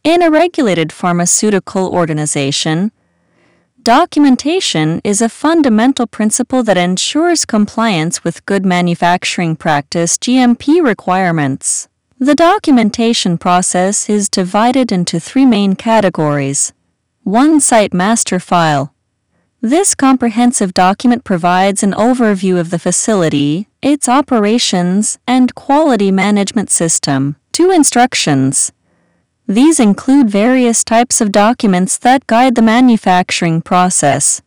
In a regulated pharmaceutical organization, documentation is a fundamental principle that ensures compliance with good manufacturing practice (GMP) requirements. The documentation process is divided into three main categories. 1. Site master file. This comprehensive document provides an overview of the facility, its operations, and quality management system. 2. Instructions. These include various types of documents that guide the manufacturing process.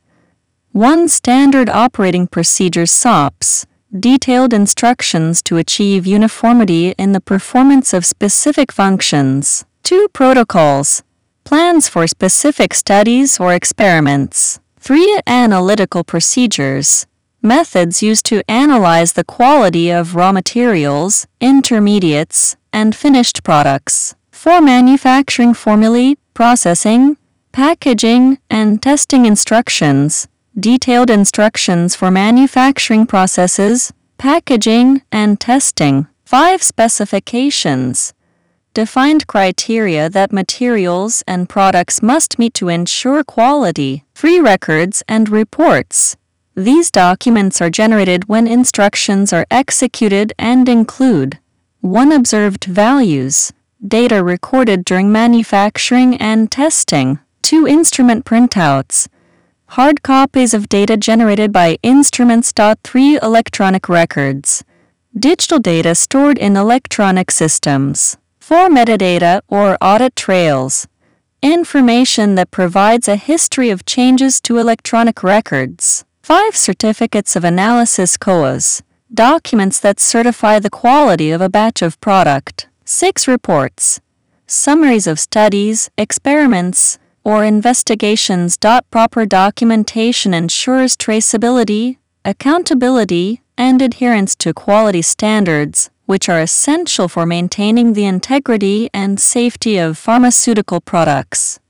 1. Standard operating procedures (SOPs). Detailed instructions to achieve uniformity in the performance of specific functions. 2. Protocols. Plans for specific studies or experiments. 3. Analytical procedures. Methods used to analyze the quality of raw materials, intermediates, and finished products. 4. Manufacturing formulae, processing, packaging, and testing instructions. Detailed instructions for manufacturing processes, packaging, and testing. 5. Specifications. Defined criteria that materials and products must meet to ensure quality. 3. Records and reports. These documents are generated when instructions are executed and include 1. Observed values. Data recorded during manufacturing and testing. 2. Instrument printouts. Hard copies of data generated by instruments. 3. Electronic records. Digital data stored in electronic systems. 4. Metadata or audit trails. Information that provides a history of changes to electronic records. 5. Certificates of analysis (COAs). Documents that certify the quality of a batch of product. 6. Reports. Summaries of studies, experiments, or investigations. Proper documentation ensures traceability, accountability, and adherence to quality standards, which are essential for maintaining the integrity and safety of pharmaceutical products.